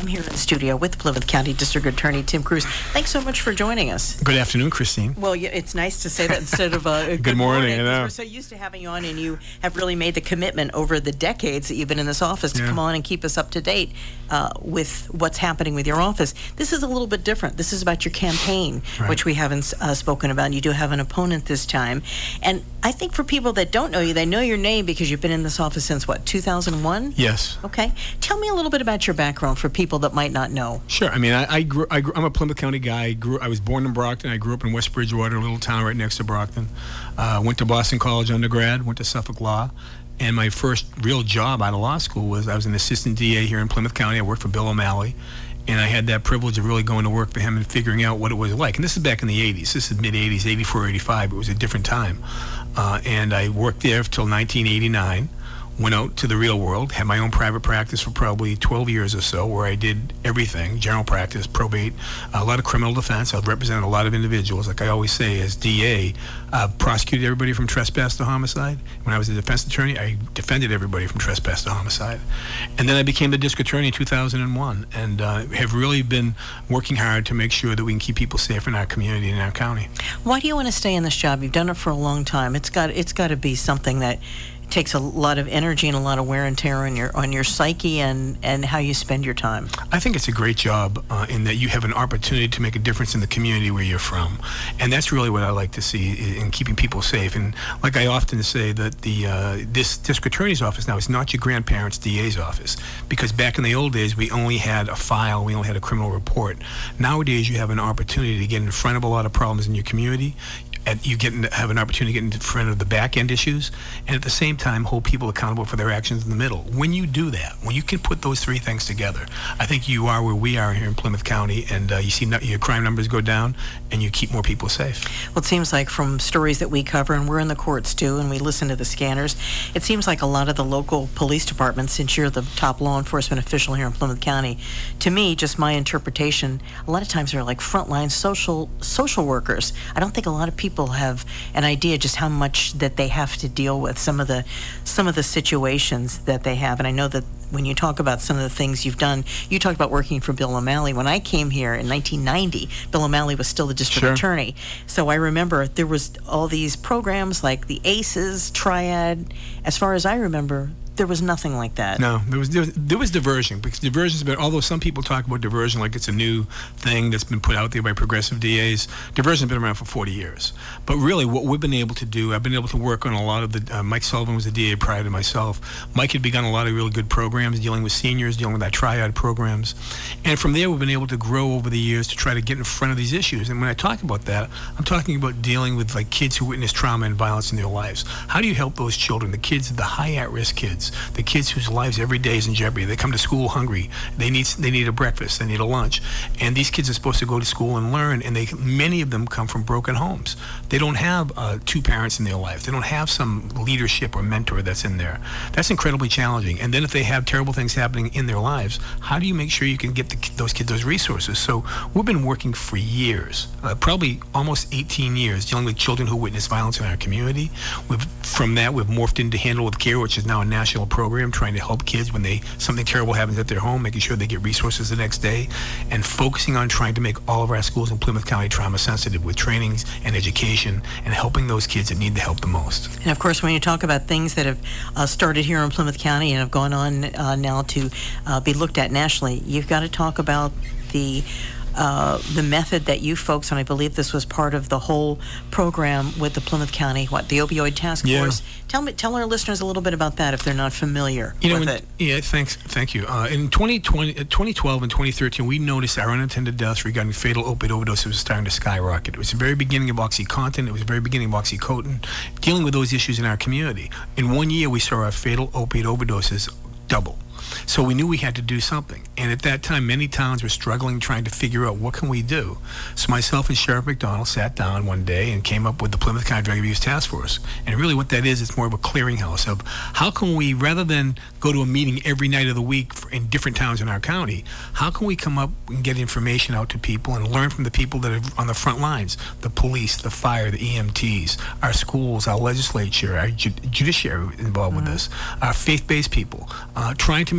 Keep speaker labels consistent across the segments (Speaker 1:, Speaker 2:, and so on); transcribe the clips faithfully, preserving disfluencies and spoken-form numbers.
Speaker 1: am here in studio with Plymouth County District Attorney Tim Cruz. Thanks so much for joining us.
Speaker 2: Good afternoon, Christine.
Speaker 1: Well, yeah, it's nice to say that instead of uh, good,
Speaker 2: good morning.
Speaker 1: morning
Speaker 2: I know.
Speaker 1: We're so used to having you on, and you have really made the commitment over the decades that you've been in this office to
Speaker 2: yeah.
Speaker 1: come on and keep us up to date uh, with what's happening with your office. This is a little bit different. This is about your campaign,
Speaker 2: right.
Speaker 1: which we haven't uh, spoken about. You do have an opponent this time. And I think for people that don't know you, they know your name because you've been in this office since, what, two thousand one?
Speaker 2: Yes.
Speaker 1: Okay. Tell me a little bit about your background for people that might not know.
Speaker 2: Sure. I mean, I, I grew, I grew, I'm a Plymouth County guy. I, grew, I was born in Brockton. I grew up in West Bridgewater, a little town right next to Brockton. Uh, went to Boston College undergrad, went to Suffolk Law. And my first real job out of law school was I was an assistant D A here in Plymouth County. I worked for Bill O'Malley. And I had that privilege of really going to work for him and figuring out what it was like. And this is back in the eighties. This is mid-eighties, eighty-four, eighty-five. It was a different time. Uh, and I worked there until nineteen eighty-nine. Went out to the real world, had my own private practice for probably twelve years or so, where I did everything, general practice, probate, a lot of criminal defense. I've represented a lot of individuals. Like I always say, as D A, uh, prosecuted everybody from trespass to homicide. When I was a defense attorney, I defended everybody from trespass to homicide. And then I became the district attorney in two thousand one, and uh, have really been working hard to make sure that we can keep people safe in our community and in our county.
Speaker 1: Why do you want to stay in this job? You've done it for a long time. It's got it's got to be something that takes a lot of energy and a lot of wear and tear on your on your psyche and and how you spend your time.
Speaker 2: I think it's a great job uh, in that you have an opportunity to make a difference in the community where you're from, and that's really what I like to see in keeping people safe. And like I often say, that the uh, this district attorney's office now is not your grandparents' D A's office, because back in the old days we only had a file, we only had a criminal report. Nowadays you have an opportunity to get in front of a lot of problems in your community. And you get in, have an opportunity to get in front of the back end issues, and at the same time hold people accountable for their actions in the middle. When you do that, when you can put those three things together, I think you are where we are here in Plymouth County, and uh, you see your crime numbers go down, and you keep more people safe.
Speaker 1: Well, it seems like from stories that we cover, and we're in the courts too, and we listen to the scanners, it seems like a lot of the local police departments, since you're the top law enforcement official here in Plymouth County, to me, just my interpretation, a lot of times they're like frontline social social workers. I don't think a lot of people People have an idea just how much that they have to deal with, some of the some of the situations that they have. And I know that when you talk about some of the things you've done, you talked about working for Bill O'Malley. When I came here in nineteen ninety, Bill O'Malley was still the district
Speaker 2: Sure.
Speaker 1: attorney. So I remember there was all these programs like the ACEs, Triad. As far as I remember, there was nothing like that.
Speaker 2: No, there was, there was there was diversion, because diversion's been, although some people talk about diversion like it's a new thing that's been put out there by progressive D As, diversion's been around for forty years. But really what we've been able to do, I've been able to work on a lot of the, uh, Mike Sullivan was a D A prior to myself. Mike had begun a lot of really good programs dealing with seniors, dealing with our triad programs. And from there we've been able to grow over the years to try to get in front of these issues. And when I talk about that, I'm talking about dealing with like kids who witness trauma and violence in their lives. How do you help those children, the kids, the high at-risk kids, the kids whose lives every day is in jeopardy? They come to school hungry. They need they need a breakfast. They need a lunch. And these kids are supposed to go to school and learn. And they many of them come from broken homes. They don't have uh, two parents in their life. They don't have some leadership or mentor that's in there. That's incredibly challenging. And then if they have terrible things happening in their lives, how do you make sure you can get the, those kids those resources? So we've been working for years, uh, probably almost eighteen years, dealing with children who witness violence in our community. We've from that we've morphed into Handle with Care, which is now a national program trying to help kids when they something terrible happens at their home, making sure they get resources the next day, and focusing on trying to make all of our schools in Plymouth County trauma sensitive with trainings and education, and helping those kids that need the help the most.
Speaker 1: And of course, when you talk about things that have uh, started here in Plymouth County and have gone on uh, now to uh, be looked at nationally, you've got to talk about the Uh, the method that you folks, and I believe this was part of the whole program with the Plymouth County, what, the Opioid Task
Speaker 2: Yeah.
Speaker 1: Force. Tell me, tell our listeners a little bit about that if they're not familiar
Speaker 2: You know,
Speaker 1: with
Speaker 2: in,
Speaker 1: it.
Speaker 2: Yeah, thanks, thank you. Uh, in twenty twenty, uh, twenty twelve and twenty thirteen, we noticed our unattended deaths regarding fatal opiate overdoses was starting to skyrocket. It was the very beginning of OxyContin. It was the very beginning of OxyContin, dealing with those issues in our community. In one year, we saw our fatal opiate overdoses double. So we knew we had to do something. And at that time, many towns were struggling, trying to figure out what can we do. So myself and Sheriff McDonald sat down one day and came up with the Plymouth County Drug Abuse Task Force. And really what that is, it's more of a clearinghouse of how can we, rather than go to a meeting every night of the week for, in different towns in our county, how can we come up and get information out to people and learn from the people that are on the front lines, the police, the fire, the E M Ts, our schools, our legislature, our ju- judiciary involved mm-hmm. with this, our faith-based people, uh, trying to make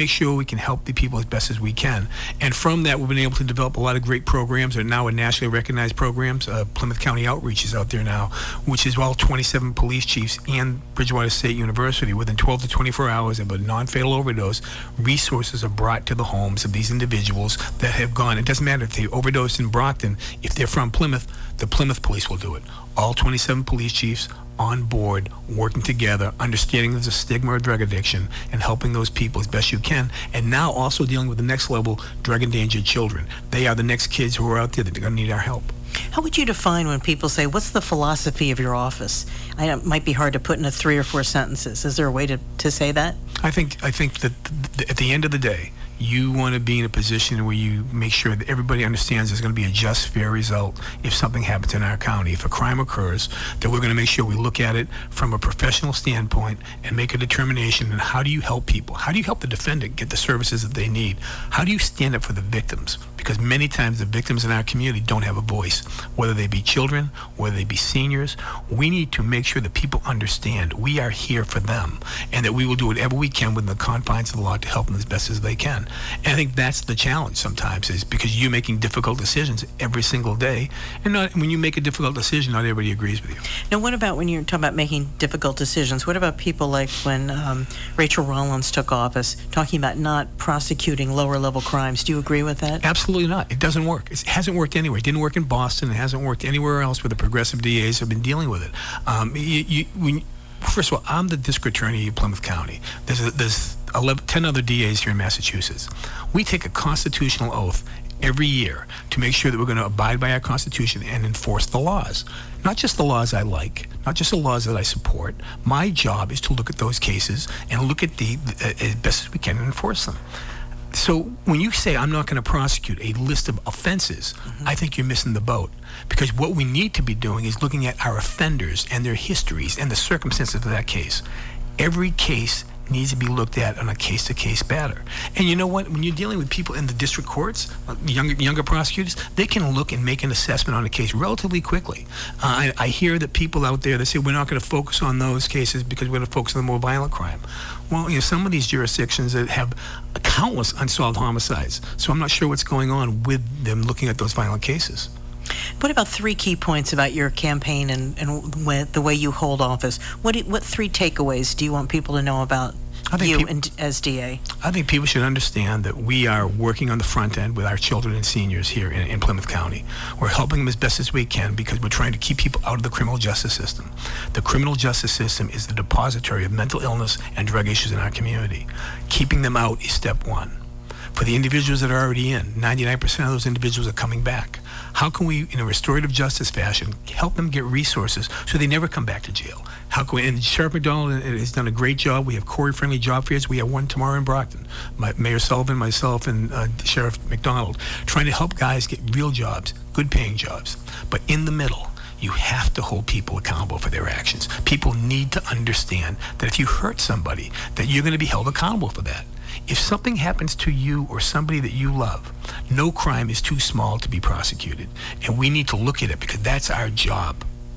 Speaker 2: make sure we can help the people as best as we can. And from that, we've been able to develop a lot of great programs that are now nationally recognized programs. Uh, Plymouth County Outreach is out there now, which is all twenty-seven police chiefs and Bridgewater State University. Within twelve to twenty-four hours of a non-fatal overdose, resources are brought to the homes of these individuals that have gone. It doesn't matter if they overdosed in Brockton. If they're from Plymouth, the Plymouth police will do it. All twenty-seven police chiefs on board, working together, understanding there's a stigma of drug addiction, and helping those people as best you can. And now also dealing with the next level, drug-endangered children. They are the next kids who are out there that are going to need our help.
Speaker 1: How would you define when people say, what's the philosophy of your office? I know it might be hard to put into three or four sentences. Is there a way to, to say that?
Speaker 2: I think I think that th- at the end of the day, you want to be in a position where you make sure that everybody understands there's going to be a just, fair result if something happens in our county. If a crime occurs, that we're going to make sure we look at it from a professional standpoint and make a determination on how do you help people? How do you help the defendant get the services that they need? How do you stand up for the victims? Because many times the victims in our community don't have a voice, whether they be children, whether they be seniors. We need to make sure that people understand we are here for them and that we will do whatever we can within the confines of the law to help them as best as they can. And I think that's the challenge sometimes, is because you're making difficult decisions every single day. And not, when you make a difficult decision, not everybody agrees with you.
Speaker 1: Now, what about when you're talking about making difficult decisions? What about people like when um, Rachel Rollins took office, talking about not prosecuting lower-level crimes? Do you agree with that?
Speaker 2: Absolutely not. It doesn't work. It hasn't worked anywhere. It didn't work in Boston. It hasn't worked anywhere else where the progressive D As have been dealing with it. Um, you, you, when, first of all, I'm the district attorney of Plymouth County. There's, a, there's eleven, ten other D As here in Massachusetts. We take a constitutional oath every year to make sure that we're going to abide by our Constitution and enforce the laws. Not just the laws I like, not just the laws that I support. My job is to look at those cases and look at the, the as best as we can and enforce them. So when you say I'm not going to prosecute a list of offenses, mm-hmm. I think you're missing the boat. Because what we need to be doing is looking at our offenders and their histories and the circumstances of that case. Every case needs to be looked at on a case-to-case batter. And you know what? When you're dealing with people in the district courts, uh, younger younger prosecutors, they can look and make an assessment on a case relatively quickly. Uh, I, I hear that people out there that say we're not going to focus on those cases because we're going to focus on the more violent crime. Well, you know, some of these jurisdictions that have countless unsolved homicides, so I'm not sure what's going on with them looking at those violent cases.
Speaker 1: What about three key points about your campaign and, and the way you hold office? What do, what three takeaways do you want people to know about
Speaker 2: I think
Speaker 1: you
Speaker 2: peop-
Speaker 1: and, as D A?
Speaker 2: I think people should understand that we are working on the front end with our children and seniors here in, in Plymouth County. We're helping them as best as we can because we're trying to keep people out of the criminal justice system. The criminal justice system is the depository of mental illness and drug issues in our community. Keeping them out is step one. For the individuals that are already in, ninety-nine percent of those individuals are coming back. How can we, in a restorative justice fashion, help them get resources so they never come back to jail? How can we, and Sheriff McDonald has done a great job. We have Corey-friendly job fairs. We have one tomorrow in Brockton. My, Mayor Sullivan, myself, and uh, Sheriff McDonald trying to help guys get real jobs, good-paying jobs. But in the middle, you have to hold people accountable for their actions. People need to understand that if you hurt somebody, that you're going to be held accountable for that. If something happens to you or somebody that you love, no crime is too small to be prosecuted. And we need to look at it because that's our job.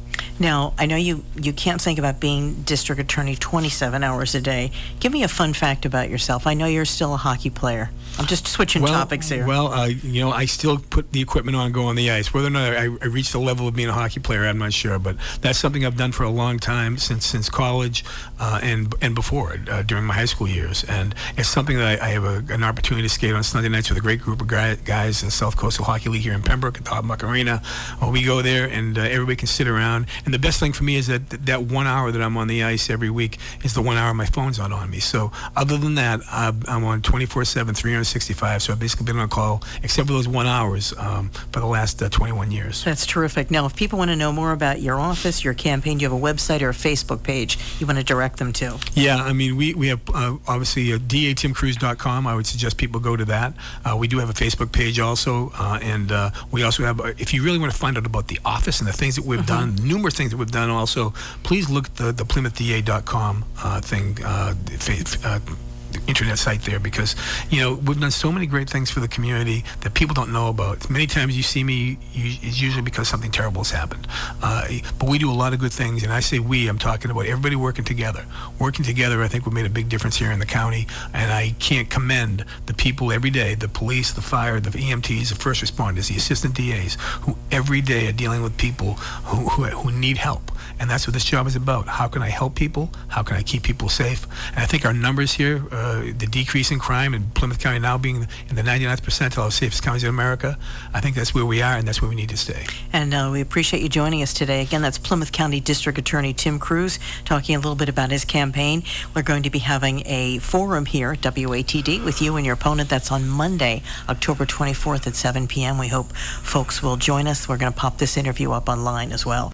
Speaker 1: Now, I know you, you can't think about being district attorney twenty-seven hours a day. Give me a fun fact about yourself. I know you're still a hockey player. I'm just switching
Speaker 2: well,
Speaker 1: topics here.
Speaker 2: Well, uh, you know, I still put the equipment on and go on the ice. Whether or not I, I reached the level of being a hockey player, I'm not sure. But that's something I've done for a long time, since since college uh, and and before, uh, during my high school years. And it's something that I, I have a, an opportunity to skate on Sunday nights with a great group of guys, guys in the South Coastal Hockey League here in Pembroke at Todd Muck Arena. Well, we go there, and uh, everybody can sit around. And the best thing for me is that that one hour that I'm on the ice every week is the one hour my phone's not on me. So other than that, uh, I'm on twenty-four seven, three hundred sixty-five. So I've basically been on call, except for those one hours, um, for the last uh, twenty-one years.
Speaker 1: That's terrific. Now, if people want to know more about your office, your campaign, do you have a website or a Facebook page you want to direct them to?
Speaker 2: Yeah, I mean, we, we have uh, obviously uh, D A Tim Cruz dot com. I would suggest people go to that. Uh, we do have a Facebook page also, uh, and uh, we also have, uh, if you really want to find out about the office and the things that we've mm-hmm. done, numerous things that we've done also, please look at the, the Plymouth D A dot com uh, thing, uh, fa- uh, the internet site there, because you know we've done so many great things for the community that people don't know about. Many times you see me, you, it's usually because something terrible has happened. Uh, but we do a lot of good things, and I say we, I'm talking about everybody working together. Working together, I think we've made a big difference here in the county, and I can't commend the people every day, the police, the fire, the E M Ts, the first responders, the assistant D As, who every day are dealing with people who, who, who need help. And that's what this job is about. How can I help people? How can I keep people safe? And I think our numbers here, uh, the decrease in crime in Plymouth County now being in the ninety-ninth percentile of safest counties in America, I think that's where we are, and that's where we need to stay.
Speaker 1: And uh, we appreciate you joining us today. Again, that's Plymouth County District Attorney Tim Cruz talking a little bit about his campaign. We're going to be having a forum here at W A T D with you and your opponent. That's on Monday, October twenty-fourth at seven p.m. We hope folks will join us. We're going to pop this interview up online as well.